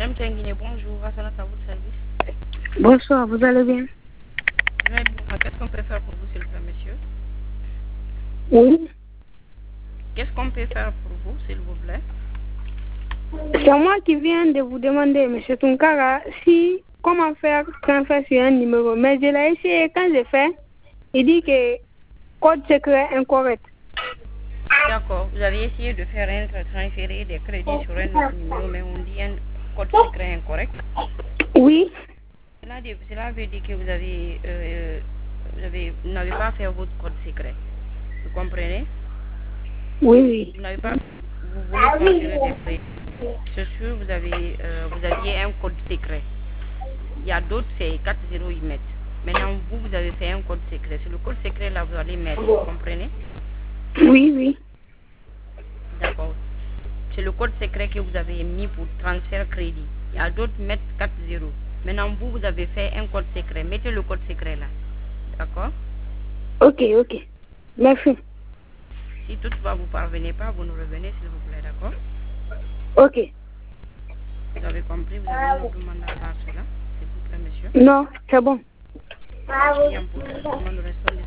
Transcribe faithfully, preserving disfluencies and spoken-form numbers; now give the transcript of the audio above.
Madame Tenguine, bonjour, à votre service. Bonsoir, vous allez bien? Très bien. Qu'est-ce qu'on peut faire pour vous, s'il vous plaît, monsieur? Oui. Qu'est-ce qu'on peut faire pour vous, s'il vous plaît? C'est moi qui viens de vous demander, monsieur Tunkara, si comment faire transfert sur un numéro. Mais je l'ai essayé, quand j'ai fait, il dit que code secret incorrect. D'accord. Vous avez essayé de faire un transférer des crédits sur un autre numéro, mais on dit un code secret incorrect. Oui. Cela, cela veut dire que vous avez, euh, vous avez, vous n'avez pas fait votre code secret. Vous comprenez? Oui, oui. Vous n'avez pas, vous voulez transférer des crédits. C'est sûr, vous avez, euh, vous aviez un code secret. Il y a d'autres, c'est quatre zéro ils mettent. Maintenant, vous, vous avez fait un code secret. C'est le code secret là, vous allez mettre. Vous comprenez? Oui, oui. D'accord. C'est le code secret que vous avez mis pour transfert crédit. Il y a d'autres qui mettent quatre zéro. Maintenant, vous, vous avez fait un code secret. Mettez le code secret là. D'accord? Ok, ok. Merci. Si toutefois vous ne parvenez pas, vous nous revenez s'il vous plaît, d'accord? Ok. Vous avez compris, vous avez une autre mandat à part cela, s'il vous plaît, monsieur? Non, c'est bon. Bien, pour, nous restons